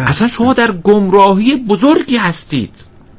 اصلا شما در گمراهی بزرگی هستید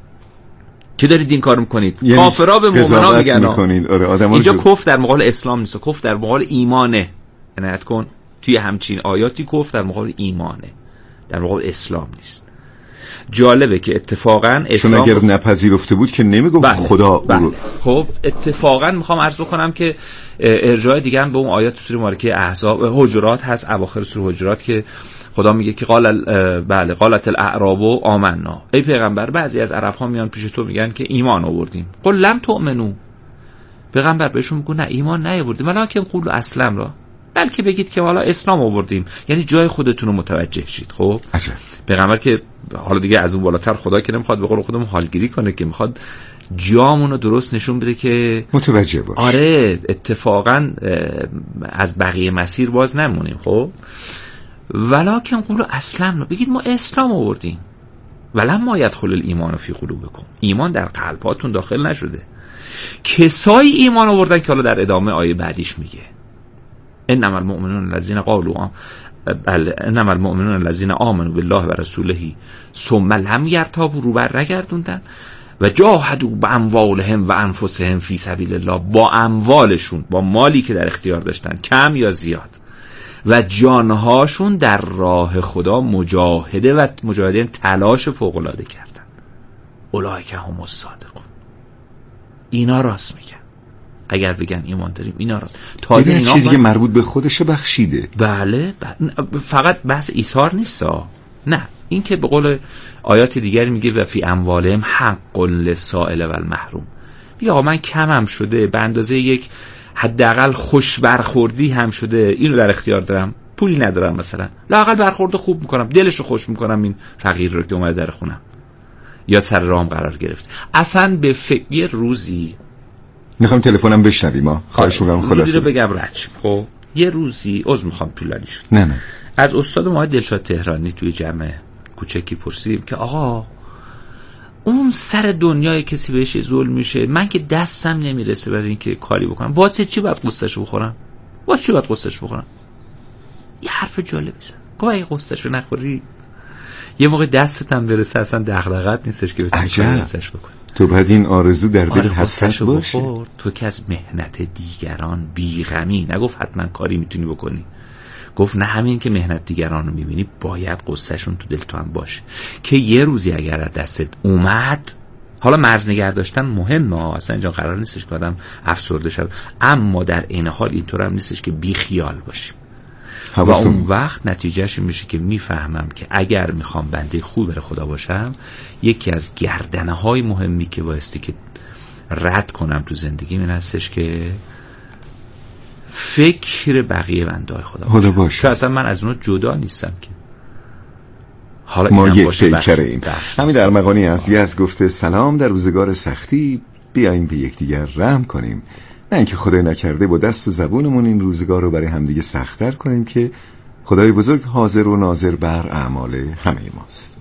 که دارید این کار میکنید. یعنی کافرها به مؤمنا میگن آره اینجا کفر در مقابل اسلام نیست، کفر در مقابل ایمانه. عنایت کن توی همچین آیاتی کفر در مقابل ایمانه، در مقابل اسلام نیست. جالبه که اتفاقا اسلام چون اگر نپذیرفته بود که نمیگفت خدا بله. خب اتفاقا میخوام عرض بکنم که ارجاع دیگه هم به اون آیات سوره مبارکه احزاب حجرات هست، اواخر سوره حجرات، که خدا میگه که قالت الاعراب آمنا. ای پیغمبر بعضی از عرب ها میان پیش تو میگن که ایمان آوردیم. قل لم تؤمنو. پیغمبر بهشون میگه نه ایمان نیاوردیم، ولکن قولوا اسلمنا، بلکه بگید که والا اسلام آوردیم، یعنی جای خودتون رو متوجه شید. خب پیغمبر که حالا دیگه از اون بالاتر خدا که نمیخواد به قول خودمون حالگیری کنه، که میخواد جامون رو درست نشون بده که متوجه باش. آره اتفاقا از بقیه مسیر باز نمونیم. خب ولکن قولوا اسلمنا، بگید ما اسلام آوردیم. ولما یدخل الایمان فی قلوبکم، ایمان در قلباتون داخل نشده. کسایی ایمان آوردن که حالا در ادامه آیه بعدیش میگه انما المؤمنون الذين قالوا انما المؤمنون الذين آمنوا بالله و رسوله ثم لم يرتابوا، رو بر نگردوندن، و جاهدوا باموالهم و انفسهم فی سبیل الله، با اموالشون، با مالی که در اختیار داشتن کم یا زیاد، و جانهاشون در راه خدا مجاهده و مجاهدین تلاش فوق العاده کردن. اولئک هم الصادقون، اینا راست میگن. اگر بگن ایمان داریم اینا راست. تازه اینا چیزی که مربوط به خودشه بخشیده. بله فقط بحث ایثار نیست نه، این که به قول آیات دیگری میگه و فی اموالهم حق للسائل و المحروم. میگه آقا من کمم شده، به اندازه یک حداقل خوش برخوردی هم شده، اینو در اختیار دارم، پولی ندارم مثلا، لااقل برخورد خوب میکنم، دلشو خوش میکنم این فقیر رو که اومده در خونم یا سر راهم قرار گرفت. اصلا به یه روزی میخوام تلفنم بشنویم، خواهش میکنم خلاصه رو بگم رچ. خب یه روزی عذر میخوام طولانی شد، نه از استاد ما دلشاد تهرانی توی جمع کوچکی پرسیدیم که آقا اون سر دنیای کسی بهش ظلم میشه، من که دستم نمیرسه برای اینکه کاری بکنم، واسه چی باید قصه‌شو بخورم؟ یه حرف جالبی زد، گفت اگه قصه‌شو نخوری یه موقع دستت هم برسه اصلا دغدغت نیستش که بتونی قصه‌ش بکنی. تو بعد این آرزو در دل حسرت باشه. تو که از محنت دیگران بیغمی، نگفت حتما کاری میتونی بکنی، گفت نه همین که محنت دیگران رو میبینی باید قصهشون تو دل تو هم باشه، که یه روزی اگر از دستت اومد، حالا مرز نگه داشتن مهمه، اصلا اینجا قرار نیستش که آدم افسرده شه، اما در این حال اینطور هم نیستش که بی خیال باشیم. و اون وقت نتیجهش میشه که میفهمم که اگر میخوام بنده خوب برای خدا باشم، یکی از گردنه های مهمی که بایستی که رد کنم تو زندگی این هستش که فکر بقیه بنده های خدا باشه. که اصلا من از اونها جدا نیستم که حالا ما یک پیکره ایم. همین در مقانی هست از گفته سلام، در روزگار سختی بیاییم به یکدیگر رحم کنیم، نه اینکه خدای نکرده با دست و زبونمون این روزگار رو برای همدیگه سخت‌تر کنیم، که خدای بزرگ حاضر و ناظر بر اعمال همه ماست.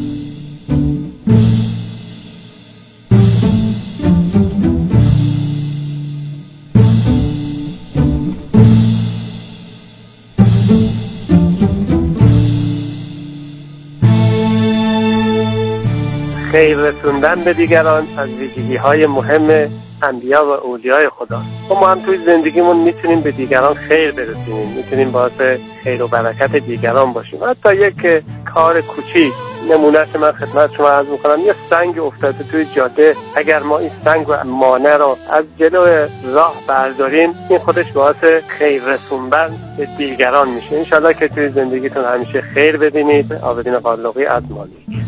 خیر رسوندن به دیگران از ویژگی‌های مهم انبیا و اولیای خدا. ما هم توی زندگیمون میتونیم به دیگران خیر برسونیم، میتونیم باعث خیر و برکت دیگران باشیم. حتی یک کار کوچیک، نمونهش من خدمت شما عرض میکنم، یه سنگ افتاده توی جاده، اگر ما این سنگ و مانع رو از جلو راه برداریم، این خودش باعث خیر رسوندن به دیگران میشه. انشالله که توی زندگیتون همیشه خیر ببینید. عابدین قالقی از مالیک.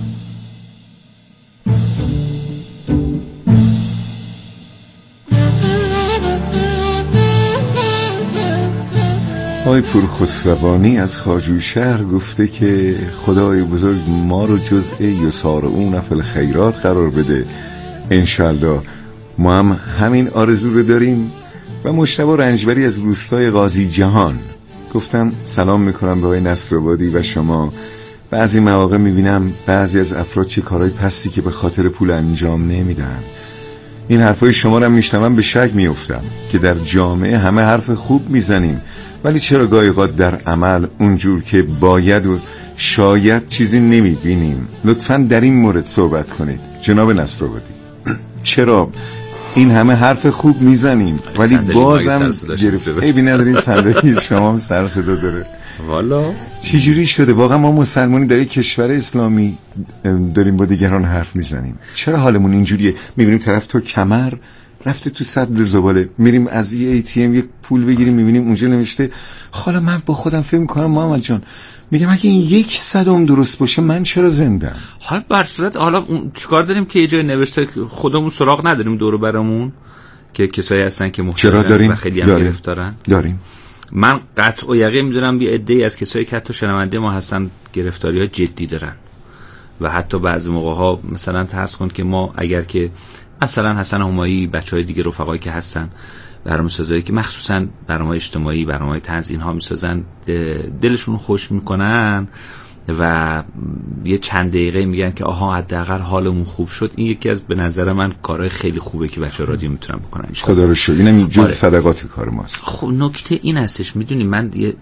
آقای پورخسروانی از خواجو شهر گفته که خدای بزرگ ما رو جزء یسارعون فی الخیرات قرار بده. انشالله ما هم همین آرزو رو داریم. و مجتبی رنجبری از روستای قاضی جهان گفتن سلام میکنم به آقای نصرآبادی و شما. بعضی مواقع میبینم بعضی از افراد چه کارهای پستی که به خاطر پول انجام نمیدن. این حرفای شما رو میشنوم به شک میافتم که در جامعه همه حرف خوب میزنیم، ولی چرا گاهی اوقات در عمل اونجور که باید و شاید چیزی نمیبینیم. لطفاً در این مورد صحبت کنید جناب نصرآبادی. چرا این همه حرف خوب میزنیم ولی بازم عیبی ندارین صندلی شما هم سر صدا داره. والا چجوری شده واقعا ما مسلمانی در یک کشور اسلامی داریم با دیگران حرف میزنیم؟ چرا حالمون اینجوریه؟ میبینیم طرف تو کمر رفته تو سطل زباله، میریم از یه ATM یک پول بگیریم میبینیم اونجا نوشته. حالا من با خودم فکر میکنم محمد جان، میگم اگه این 1/100 درست باشه من چرا زندم؟ حالا بر صورت حالا چیکار داریم که یه جای نوشته خودمون سراغ نداریم دور برمون که کسایی هستن که محترمن و خیلی هم گرفتارن؟ داریم. من قطع و یقین میدونم یه عده‌ای از کسایی که حتی شنونده ما هستن گرفتاری‌ها جدی دارن و حتی بعضی موقع‌ها مثلا فرض کن که ما اگر که مثلا حسن همایی، بچهای دیگه رفقایی که هستن برنامه‌سازایی که مخصوصا برنامه‌های اجتماعی، برنامه‌های طنز اینها میسازن، دلشون خوش میکنن و یه چند دقیقه میگن که آها حداقل حالمون خوب شد. این یکی از به نظر من کارهای خیلی خوبه که بچه رادیو میتونن بکنن. خدا رو شکر اینم جز صدقات کار ماست. خب نکته این هستش، میدونی من یه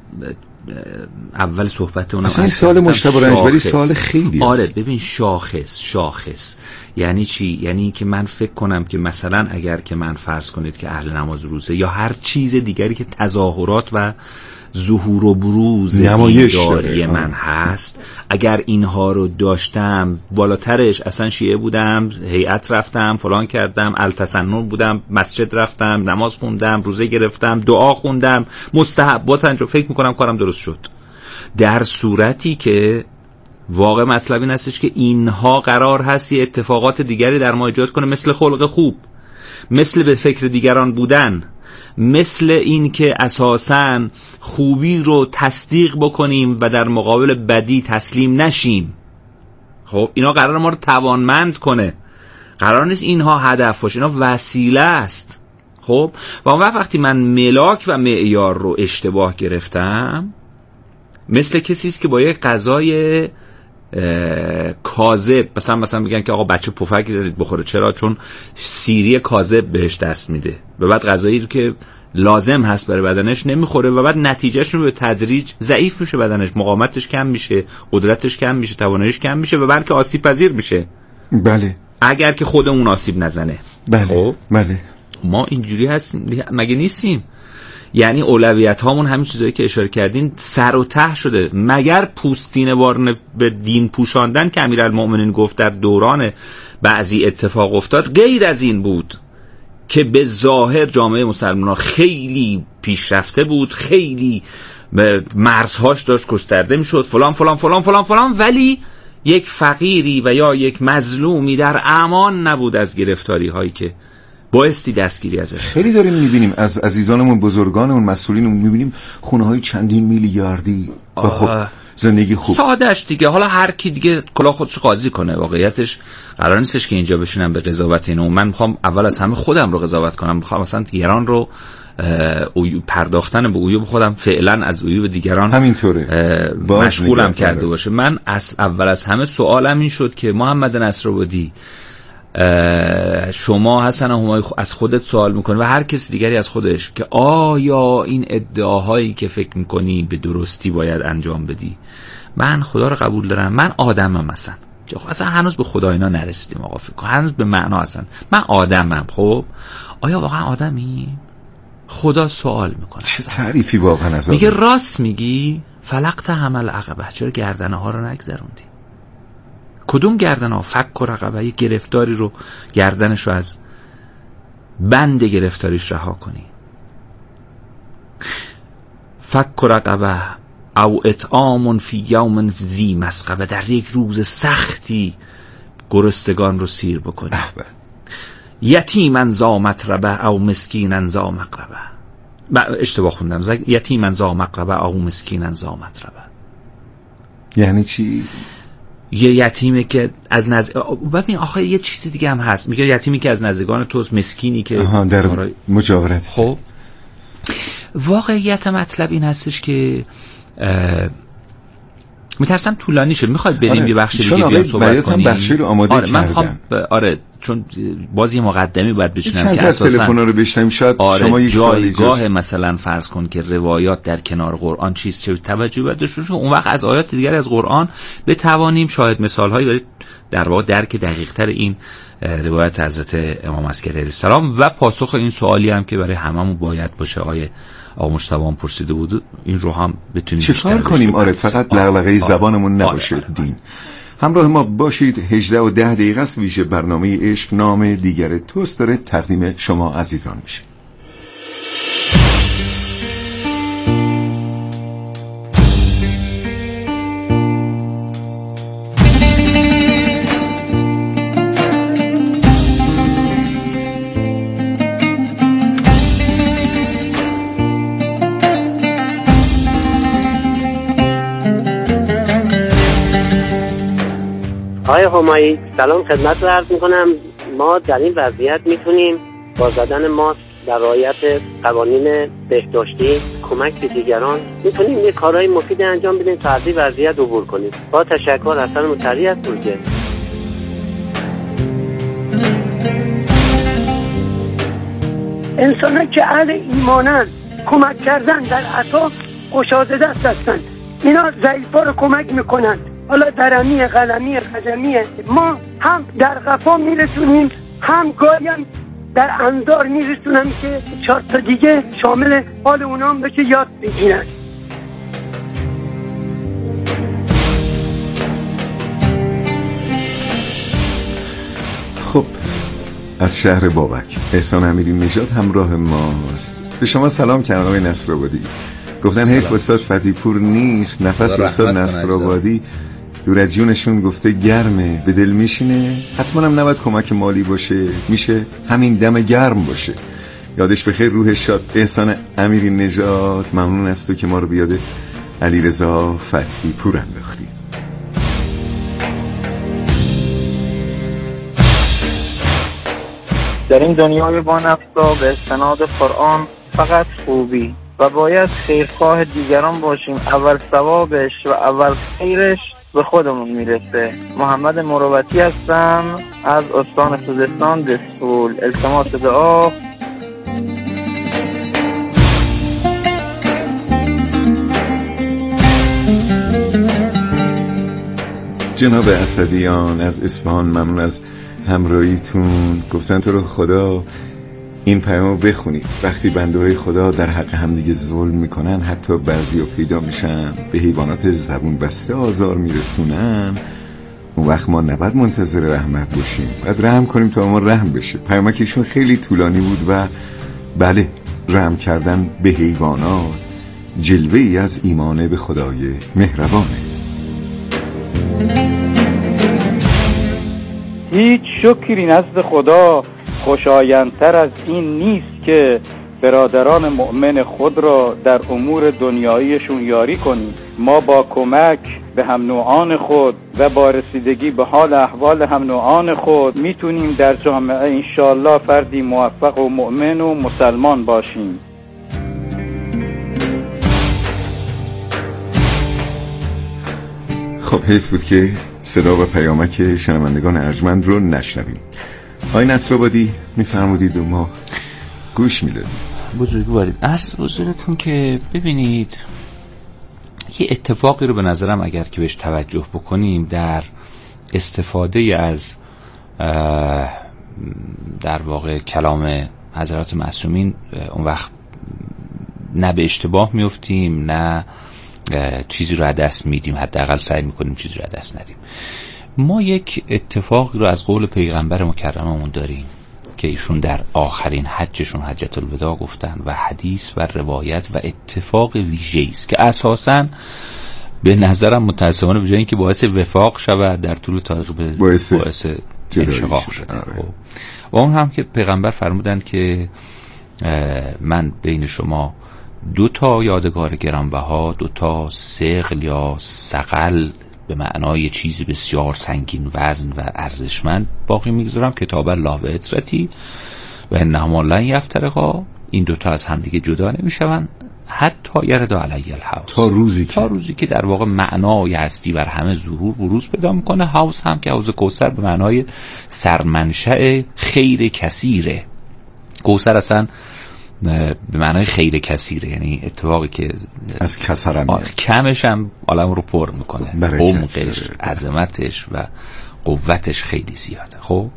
اول صحبت اونم اصلا این سوال مجتبی رنجبری سوال خیلی آره است. ببین شاخص یعنی چی؟ یعنی که من فکر کنم که مثلا اگر که من فرض کنید که اهل نماز روزه یا هر چیز دیگری که تظاهرات و ظهور و بروز دینداری من هست، اگر اینها رو داشتم بالاترش اصلا شیعه بودم، هیئت رفتم، فلان کردم، التسنن بودم، مسجد رفتم، نماز خوندم، روزه گرفتم، دعا خوندم، مستحبات انجام، فکر میکنم کارم درست شد. در صورتی که واقع مطلب این هستش که اینها قرار هست یه اتفاقات دیگری در ما ایجاد کنه، مثل خلق خوب، مثل به فکر دیگران بودن، مثل این که اساساً خوبی رو تصدیق بکنیم و در مقابل بدی تسلیم نشیم. خب اینا قرار ما رو توانمند کنه، قرار نیست اینها هدف باشه، اینا وسیله است. خب و اون وقتی من ملاک و معیار رو اشتباه گرفتم، مثل کسی است که با یک غذای کاذب مثلا میگن که آقا بچه پفک دارید بخوره، چرا؟ چون سیری کاذب بهش دست میده و بعد غذایی رو که لازم هست برای بدنش نمیخوره و بعد نتیجهش رو به تدریج ضعیف میشه، بدنش مقاومتش کم میشه، قدرتش کم میشه، تواناییش کم میشه و بلکه آسیب پذیر میشه. بله اگر که خودمون آسیب نزنه. بله. خب بله ما اینجوری هستیم مگه نیستیم؟ یعنی اولویت هامون همین چیزایی که اشاره کردین سر و ته شده. مگر پوستین وارن به دین پوشاندن که امیرالمؤمنین گفت در دوران بعضی اتفاق افتاد غیر از این بود که به ظاهر جامعه مسلمان خیلی پیشرفته بود، خیلی مرزهاش داشت گسترده میشد، فلان فلان فلان فلان فلان، ولی یک فقیری و یا یک مظلومی در امان نبود از گرفتاری هایی که بایستی دستگیری ازش. خیلی داریم میبینیم از عزیزانمون، بزرگانمون، مسئولینمون، میبینیم خونه های چندین میلیاردی و خب زندگی خوب سادهش دیگه. حالا هر کی دیگه کلا خودش قاضی کنه. واقعیتش قرار نیستش که اینجا بشینم به قضاوت اینو. من میخوام اول از همه خودم رو قضاوت کنم، میخوام مثلا دیگران رو پرداختن به عیوب خودم فعلا از عیوب دیگران همینطوره مشغولم کرده باشه. من از اول از همه سوالم این شد که محمد نصرآبادی، شما حسن همایی از خودت سوال میکنی و هر کسی دیگری از خودش که آیا این ادعاهایی که فکر میکنی به درستی باید انجام بدی؟ من خدا رو قبول دارم، من آدمم، اصلا هنوز به خدا اینا نرسیدیم آقا، فکر هنوز به معنا هستن، من آدمم. خب آیا واقعا آدمی؟ خدا سوال میکنه. چه تعریفی واقعا از میگه راست میگی؟ فلقت حمل عقبه، چرا گردنه ها رو نگذروندی؟ کدوم گردن ها؟ فک و رقبه، یه گرفتاری رو گردنش رو از بند گرفتاریش رها کنی. فک و رقبه او اطعام فی یوم ذی مسغبه، در یک روز سختی گرسنگان رو سیر بکنی. یتیما ذا متربه او مسکینا ذا مقربه. اشتباه خوندم، یتیما ذا مقربه او مسکینا ذا متربه. یعنی چی؟ یه یتیمی که از ببین آخه یه چیزی دیگه هم هست، میگه یتیمی که از نزدیکان توست، مسکینی که در مجاورت. خب واقعیت مطلب این هستش که میترسم طولانی شد. میخواید بریم یه بخش دیگه بیام صحبت کنیم؟ بخشی رو آماده کردن. من میخوام چون باز یه مقدمی باید بچینم که اساساً تلفن‌ها رو بشنویم. شاید شما یک جایگاه مثلا فرض کن که روایات در کنار قرآن چیست، چه توجهی باید داشته باشیم، اون وقت از آیات دیگر از قرآن بتوانیم شاید مثال‌هایی برای در واقع درک دقیق‌تر این روایت حضرت امام عسکری علیه السلام و پاسخ این سوالی هم که برای هممون باید باشه آقا مجتبی هم پرسیده بود، این رو هم بتونیم چیکار کنیم. آره فقط لغلغه زبانمون نباشه. دین همراه ما باشید. 18 و 10 دقیقه است. ویژه برنامه عشق نام دیگر توست داره تقدیم شما عزیزان میشه. آقای همایی سلام خدمت رو عرض میکنم. ما در این وضعیت میتونیم با زدن ماسک در رعایت قوانین بهداشتی کمک به دیگران میتونیم یه کارهای مفید انجام بدیم تا از این وضعیت عبور کنیم. با تشکر. حسن مطری از ترکیه. انسان که اهل ایمانن کمک کردن در عطا گشاده دست هستن. اینا ضعیفا رو کمک میکنن. حالا درمی قلمی خجمی ما هم در قفا میرسونیم، هم گاهی هم در انظار میرسونم که 4 تا دیگه شامل حال اونا هم بشه یاد بگیرن. خب از شهر بابک احسان امیری نژاد همراه ماست. به شما سلام کردن آقای نصرآبادی. گفتن حیف استاد فتی پور نیست، نفس استاد نصرآبادی دور از جونشون گفته گرمه، به دل میشینه. حتما هم نباید کمک مالی باشه، میشه همین دم گرم باشه. یادش بخیر، روحش شاد. احسان امیری نژاد ممنون از تو که ما رو بیاد علیرضا فتحی پور انداختی. در این دنیای با نفسا به استناد قرآن فقط خوبی و باید خیرخواه دیگران باشیم. اول ثوابش و اول خیرش به خودمون میرسه. محمد مروتی هستم از استان خوزستان دسفول. التماس دعا. جناب اسدیان از اصفهان ممنون از همراهیتون. گفتن تو رو خدا این پیامو بخونید. وقتی بنده های خدا در حق همدیگه ظلم میکنن، حتی بعضی ها پیدا میشن به حیوانات زبون بسته آزار میرسونن، اون وقت ما نباید منتظر رحمت باشیم، باید رحم کنیم تا ما رحم بشه. پیامکشون خیلی طولانی بود و بله، رحم کردن به حیوانات جلوه ای از ایمان به خدای مهربانه. هیچ شکری نزد خدا خوشایندتر از این نیست که برادران مؤمن خود را در امور دنیاییشون یاری کنیم. ما با کمک به هم نوعان خود و با رسیدگی به حال احوال هم نوعان خود میتونیم در جامعه انشالله فردی موفق و مؤمن و مسلمان باشیم. خب حیف بود که صدا و پیامک شنوندگان ارجمند رو نشنویم. آقای نصرآبادی میفرمودید و ما گوش میدادیم. بزرگوارید عرض بزرگتون که ببینید یه اتفاقی رو به نظرم اگر که بهش توجه بکنیم در استفاده از در واقع کلام حضرات معصومین، اون وقت نه به اشتباه میفتیم نه چیزی رو از دست میدیم، حداقل سعی میکنیم چیزی رو از دست ندیم. ما یک اتفاقی رو از قول پیغمبر مکرممون داریم که ایشون در آخرین حجشون حجت الوداع گفتن و حدیث و روایت و اتفاق ویژه‌ای است که اساساً به نظرم متأسفانه به جای اینکه باعث وفاق شود در طول تاریخ باعث انشقاق شده. و اون هم که پیغمبر فرمودند که من بین شما 2 یادگار گرانبها، 2 ثقل یا ثقل به معنای چیزی بسیار سنگین وزن و ارزشمند باقی میگذارم، کتاب الله و اطرتی و انهما لن یفترقا. این 2 از همدیگه جدا نمیشون حتی یرد علی الحوض، تا روزی که در واقع معنای هستی بر همه بروز پیدا میکنه. حوض هم که حوض کوثر به معنای سرمنشأ خیر کثیره. کوثر اصلا به معنای خیر کثیره، یعنی اتفاقی که از کثر میاد، کمش هم عالم رو پر میکنه، عمقش، عظمتش و قوتش خیلی زیاده. خب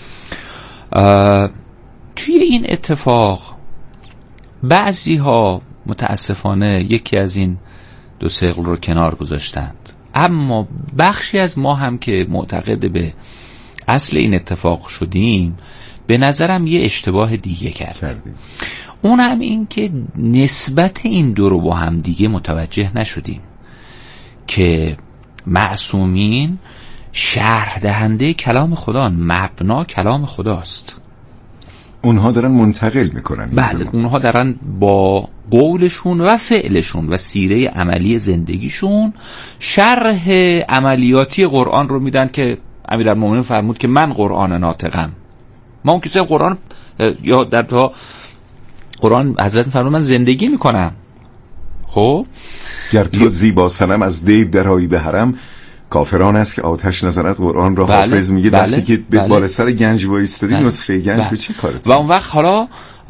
توی این اتفاق بعضی ها متاسفانه یکی از این دو ثقل رو کنار گذاشتند، اما بخشی از ما هم که معتقد به اصل این اتفاق شدیم به نظرم یه اشتباه دیگه کردیم. اون هم این که نسبت این دو رو با هم دیگه متوجه نشدیم که معصومین شرح دهنده کلام خدا، مبنا کلام خداست. اونها دارن منتقل میکنن. بله، اونها دارن با قولشون و فعلشون و سیره عملی زندگیشون شرح عملیاتی قرآن رو میدن که امیرالمومنین فرمود که من قرآن ناطقم. ما اون کسی قرآن یا در تا قرآن حضرت فرمود من زندگی میکنم. خب گر تو زیبا صنم از دیو درایی به حرم، کافران است که آتش نزند قرآن را حافظ. میگه وقتی که به بالا سر گنج وایستادی نسخه گنج به چه کارت؟ و اون وقت حالا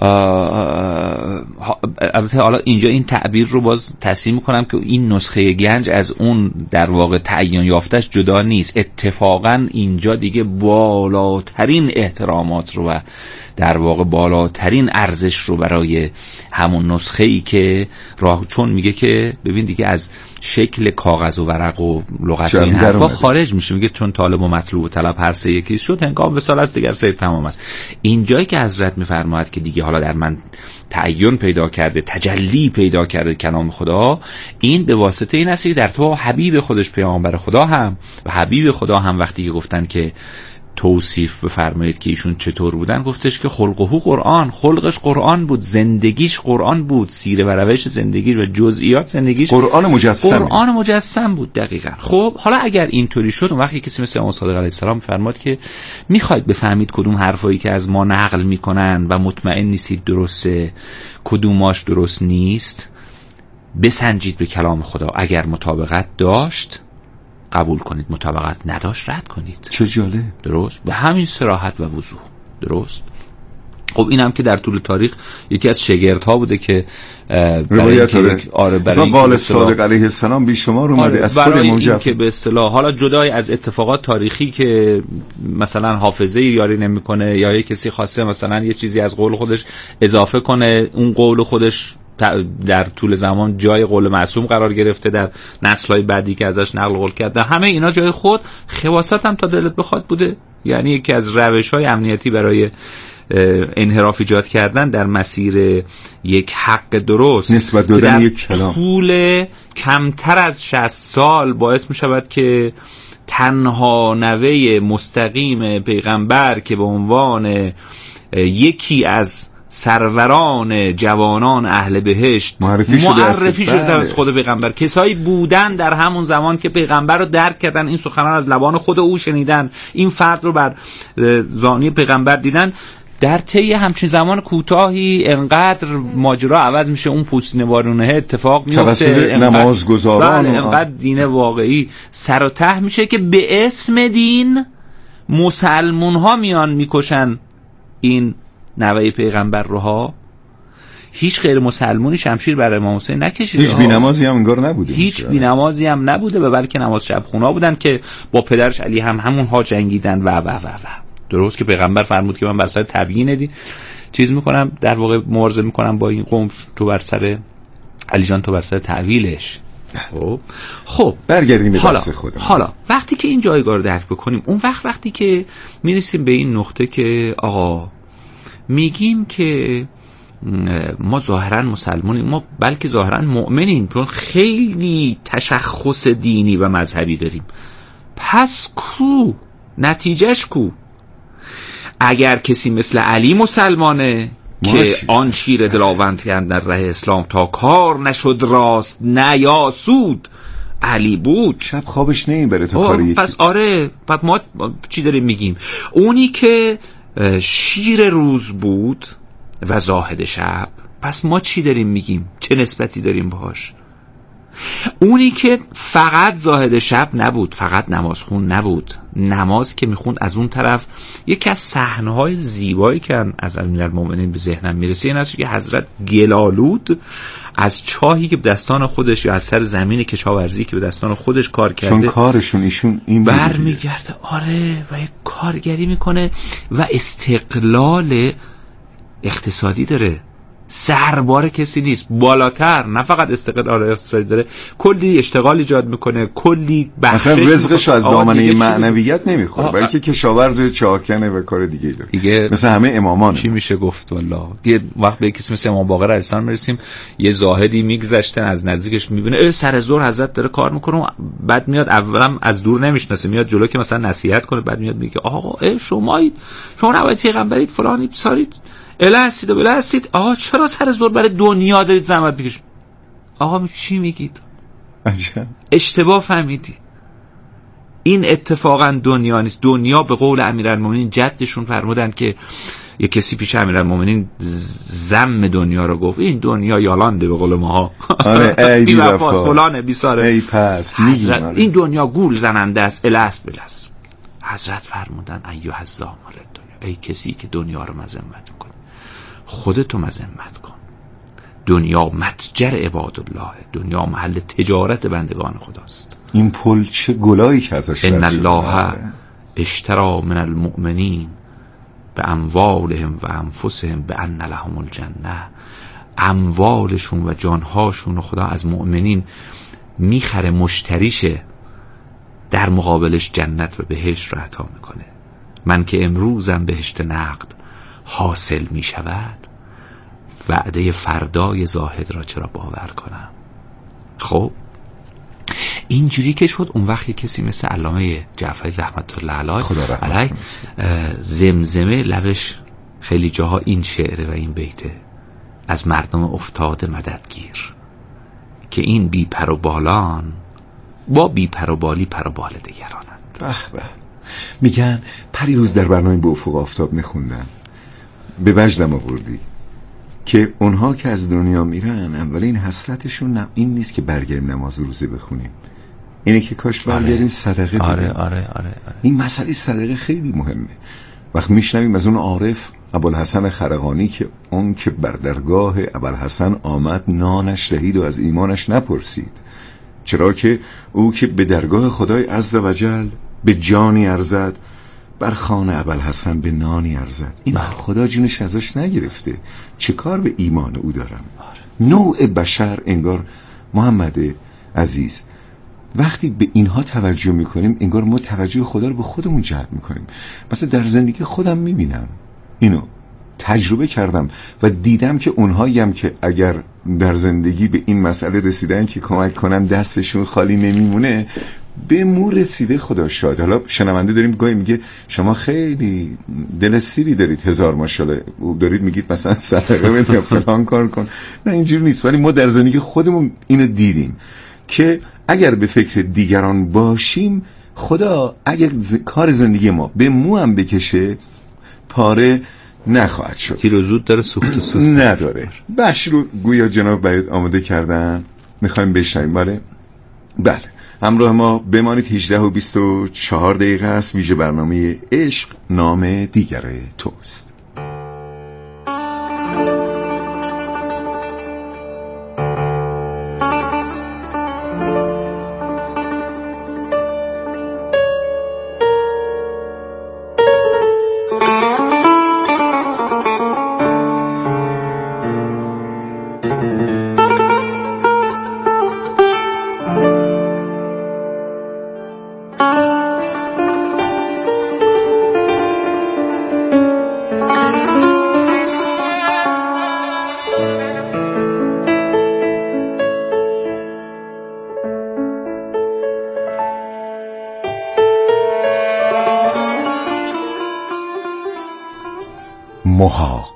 البته حالا اینجا این تعبیر رو باز تصحیح میکنم که این نسخه گنج از اون در واقع تعیین یافتش جدا نیست. اتفاقا اینجا دیگه بالاترین احترامات رو و در واقع بالاترین ارزش رو برای همون نسخه ای که چون میگه که ببین دیگه از شکل کاغذ و ورق و لغت این حرفا خارج میشه، میگه چون طالب و مطلوب و طلب هر سه یکی شد، هنگام وصال است دیگر سیر تمام است. اینجایی که حضرت میفرماید که دیگه حالا در من تعین پیدا کرده، تجلی پیدا کرده کلام خدا، این به واسطه این است که در تو حبیب خودش پیامبر خدا هم و حبیب خدا هم وقتی که گفتن که توصیف بفرمایید که ایشون چطور بودن، گفتش که خلقه قرآن، خلقش قرآن بود، زندگیش قرآن بود، سیره و روش زندگی و جزئیات زندگیش قرآن مجسم بود. دقیقاً. خب حالا اگر اینطوری شد، اون وقتی کسی مثل امام صادق علیه السلام فرمود که میخواید بفهمید کدوم حرفایی که از ما نقل میکنن و مطمئن نیستید درسته، کدوماش درست نیست، بسنجید به کلام خدا، اگر مطابقت داشت قبول کنید، مطابقت نداشت رد کنید. چه جالب. درست، به همین صراحت و وضوح. درست. خب این هم که در طول تاریخ یکی از شگردها بوده که روایت برای قال صادق علیه السلام بیشمار اومده از خود امام جعفر که به اصطلاح حالا جدای از اتفاقات تاریخی که مثلا حافظه یاری نمیکنه یا یک کسی خواسته مثلا یه چیزی از قول خودش اضافه کنه، اون قول خودش در طول زمان جای قول معصوم قرار گرفته در نسل‌های بعدی که ازش نقل قول کرده، همه اینا جای خود. خواست هم تا دلت بخواد بوده، یعنی یکی از روش‌های امنیتی برای انحراف ایجاد کردن در مسیر یک حق درست نسبت دادن یک کلام طول کمتر از 60 سال باعث می شود که تنها نوه مستقیم پیغمبر که به عنوان یکی از سروران جوانان اهل بهشت معرفی شده از خود پیغمبر، کسایی بودن در همون زمان که پیغمبر رو درک کردن، این سخنان از لبان خود او شنیدن، این فرد رو بر زانی پیغمبر دیدن، در طی همچین زمان کوتاهی انقدر ماجرا عوض میشه، اون پوستین وارونه اتفاق میفته، نمازگزاران انقدر دین واقعی سر و ته میشه که به اسم دین مسلمون ها میان میکشن این نوه پیغمبر رو ها. هیچ غیر مسلمونی شمشیر بر امام حسین نکشیده، هیچ بی‌نمازی هم انگار نبوده، هیچ بی‌نمازی هم نبوده و بلکه نماز شب خونا بودن که با پدرش علی هم همونها جنگیدن و و و و درست که پیغمبر فرمود که من بر سر تبیین چیز میکنم، در واقع مبارزه میکنم با این قوم، تو بر سر علی جان تو بر سر تعویلش. خب برگردیم به بحث خودمون. حالا وقتی که این جایگاه رو درک بکنیم، اون وقتی که میرسیم به این نقطه که آقا میگیم که ما ظاهرا مسلمانیم، ما بلکه ظاهرا مؤمنیم، چون خیلی تشخص دینی و مذهبی داریم، پس کو نتیجهش کو؟ اگر کسی مثل علی مسلمانه که آن شیر دلاوند کرد در راه اسلام تا کار نشد راست نه یا سود، علی بود، شب خوابش نمیبره تا کاری. پس آره، پس ما چی داریم میگیم؟ اونی که شیر روز بود و زاهد شب، پس ما چی داریم میگیم؟ چه نسبتی داریم باهاش؟ اونی که فقط زاهد شب نبود، فقط نمازخون نبود، نماز که میخوند از اون طرف، یکی از صحنه‌های زیبایی که از امیرالمومنین به ذهنم میرسه این است که حضرت گلالود از چاهی که به دستان خودش یا از سر زمین کشاورزی که به دستان خودش کار کرده، چون کارشون ایشون این برمیگرده آره و یک کارگری میکنه و استقلال اقتصادی داره، سربار کسی نیست، بالاتر نه فقط استقلال اقتصادی داره، کلی اشتغال ایجاد میکنه، کلی بخشش، مثلا رزقش از دامنه معنویت نمیخوره بلکه کشاورز چاکنه و کار دیگه داره دیگه، مثل همه امامانه. چی میشه گفت والله یه وقت به کسی مثل امام باقر علیه السلام میرسیم، یه زاهدی میگذشته از نزدیکش میبینه سر زور حضرت داره کار میکنه، بعد میاد اولم از دور نمیشناسه، میاد جلو که مثلا نصیحت کنه، بعد میاد میگه آقا شما نباید پیغمبرید فلانی سارید اله هستید و بله هستید، آقا چرا سر زور برای دنیا دارید زحمت میکشید؟ آقا چی میگید؟ اشتباه فهمیدی، این اتفاقا دنیا نیست. دنیا به قول امیرالمومنین جدشون فرمودند که یه کسی پیش امیرالمومنین ذم دنیا رو گفت، این دنیا یالانده به قول ماها، آره بی وفاست فلانه بیساره، ای پس حضرت این دنیا گول زننده است اله است بله است. حضرت فرمودن ایها الزامل دنیا، ای کسی که دنیا رو مذمت میکنه خودتو مذمت کن. دنیا متجر عباد الله، دنیا محل تجارت بندگان خداست. این پل چه گلایی که ازش ان الله اشتری من المؤمنین باموالهم و انفسهم بان لهم الجنه، اموالشون و جانهاشون خدا از مؤمنین میخره، مشتریشه، در مقابلش جنت و بهشت رو عطا میکنه. من که امروزم بهشت نقد حاصل می شود، وعده فردای زاهد را چرا باور کنم؟ خب اینجوری که شد اون وقت کسی مثل علامه جعفری رحمت الله علیه زمزمه لبش خیلی جاها این شعره و این بیته، از مردم افتاده مددگیر که این بی پر و بالان با بی پر و بالی پر و بال دیگرانند. به به. میگن پریروز در برنامه به افق آفتاب میخوندم، به وجدم آوردی که اونها که از دنیا میرن اولین حسرتشون این نیست که برگردیم نماز روزه بخونیم، اینه که کاش برگردیم صدقه بدیم. آره. این مسئله صدقه خیلی مهمه. وقت میشنویم از اون عارف ابوالحسن خرقانی که اون که بر درگاه ابوالحسن آمد نانش دهید و از ایمانش نپرسید، چرا که او که به درگاه خدای عزوجل به جانی ارزد، بر خان ابوالحسن به نانی ارزد. این خدا جونش ازش نگرفته، چه کار به ایمان او دارم؟ نوع بشر انگار محمد عزیز وقتی به اینها توجه میکنیم انگار ما توجه خدا رو به خودمون جلب میکنیم. مثلا در زندگی خودم میبینم اینو، تجربه کردم و دیدم که اونهایی هم که اگر در زندگی به این مسئله رسیدن که کمک کنن دستشون خالی نمیمونه، به مو رسیده خدا شاد. حالا شنونده داریم گاهی میگه شما خیلی دل سیری دارید، هزار ماشاءالله، دارید میگید مثلا صدقه بده یا فلان کار کن. نه اینجوری نیست، ولی ما در زندگی خودمون اینو دیدیم که اگر به فکر دیگران باشیم، خدا اگر کار زندگی ما به مو هم بکشه پاره نخواهد شد. تیر و زود داره، سوخت و سوست نداره. بش رو گویا جناب باید آماده کردن، میخوایم بشنویم. بله همراه ما بمانید. 18:24 است. ویژه برنامه عشق نام دیگر توست. محاق.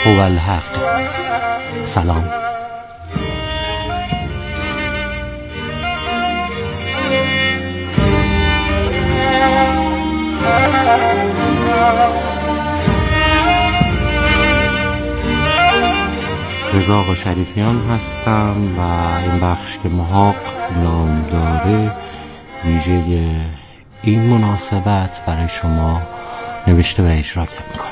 هو الحق. سلام. رضا آقا شریفیان هستم و این بخش که محاق نام داره ویژه این مناسبت برای شما نوشته و اجرا میکنم.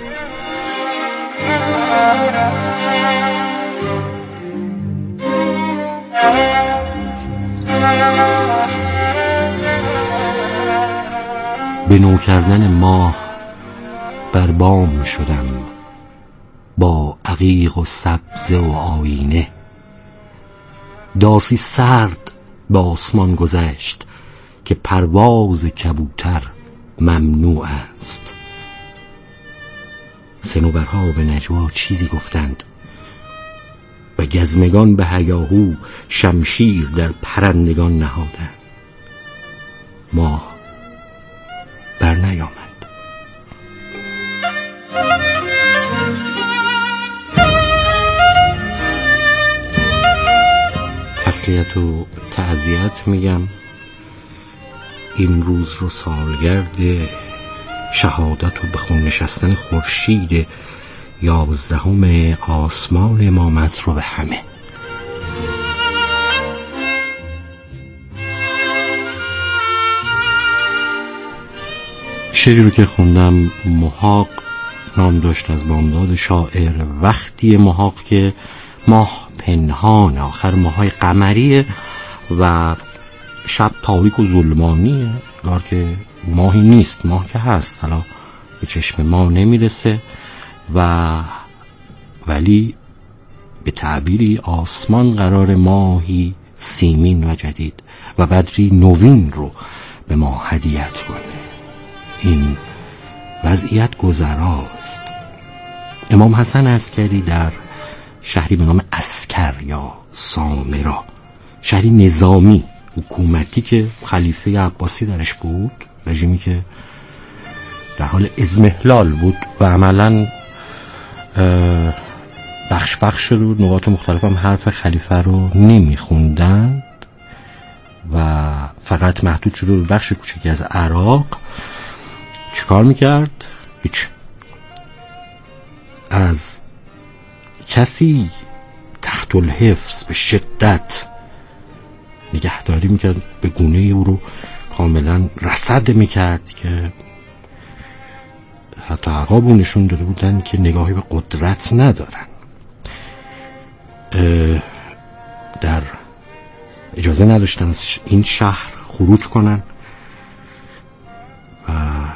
به نو کردن ماه بر بام شدم، با عقیق و سبزه و آینه. داسی سرد به آسمان گذشت که پرواز کبوتر ممنوع است. صنوبرها به نجوا چیزی گفتند و گزمگان به هیاهو شمشیر در پرندگان نهادند. ماه بر نیامد. تسلیت و تعزیت میگم. این روز رو سالگرد شهادت و به خون نشستن خورشید 11 آسمان امامت رو به همه. شعری رو که خوندم محاق نام داشت، از بامداد شاعر. وقتی محاق که ماه پنهان، آخر ماهای قمریه و شب تاریک و ظلمانیه، انگار که ماهی نیست. ماه که هست، حالا به چشم ما نمیرسه ولی به تعبیری آسمان قرار ماهی سیمین و جدید و بدری نوین رو به ما هدیت کنه. این وضعیت گذراست. امام حسن عسکری در شهری به نام اسکر یا سامرا، شهری نظامی حکومتی که خلیفه عباسی درش بود، رژیمی که در حال اضمحلال بود و عملا بخش شده بود، نقاط مختلف هم حرف خلیفه رو نمیخوندند و فقط محدود شده بود بخش کوچکی از عراق. چیکار میکرد؟ هیچ. از کسی تحت الحفظ به شدت نگهداری میکرد، به گونه او رو کاملا رصد میکرد که حتی عقاب رو نشون داده بودن که نگاهی به قدرت ندارن. در اجازه نداشتن از این شهر خروج کنن و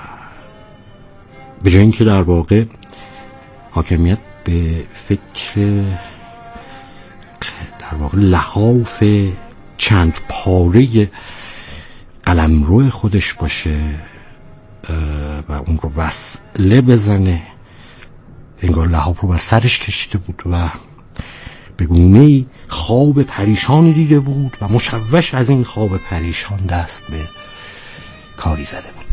به جای اینکه در واقع حاکمیت به فکر در واقع لحاف چند پاره قلمرو خودش باشه و اون رو وصله بزنه، انگار لحاف رو بر سرش کشیده بود و به گونه‌ای خواب پریشانی دیده بود و مشوش از این خواب پریشان دست به کاری زده بود.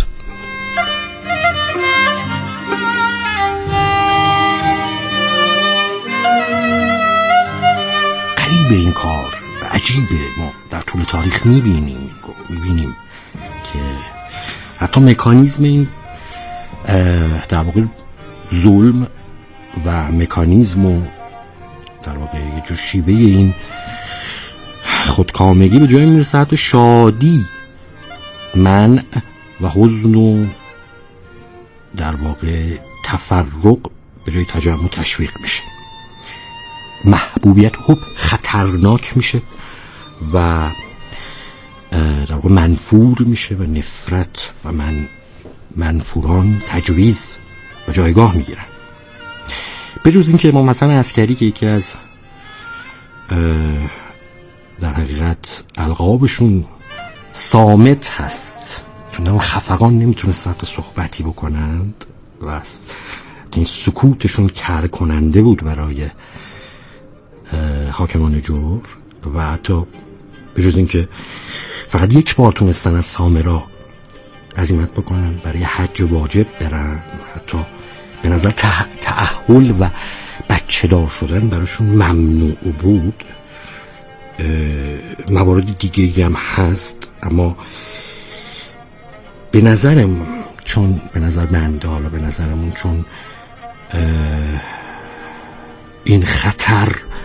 غریبه این کار و عجیبه. ما در طول تاریخ میبینیم که حتی مکانیزم این در واقع ظلم و مکانیزم و در واقع یه جور شیوه این خودکامگی به جای میرسه حتی شادی، منع و حزن و در واقع تفرق به جای تجمع تشویق میشه. محبوبیت خوب خطرناک میشه و در واقع منفور میشه و نفرت و منفوران تجویز و جایگاه میگیرن. به جز این که امام حسن عسکری که یکی از در حقیقت القابشون صامت هست، چون اون خفقان نمیتونستن حتی صحبتی بکنند و این سکوتشون کر کننده بود برای حاکمان جور و حتی به جز این که فقط یک بار تونستن از سامرا عزیمت بکنن برای حج واجب برن، حتی به نظر تأهل و بچه دار شدن براشون ممنوع بود. موارد دیگه هم هست، اما به نظرمون، چون به نظر بنده، حالا به نظرمون، چون این خطر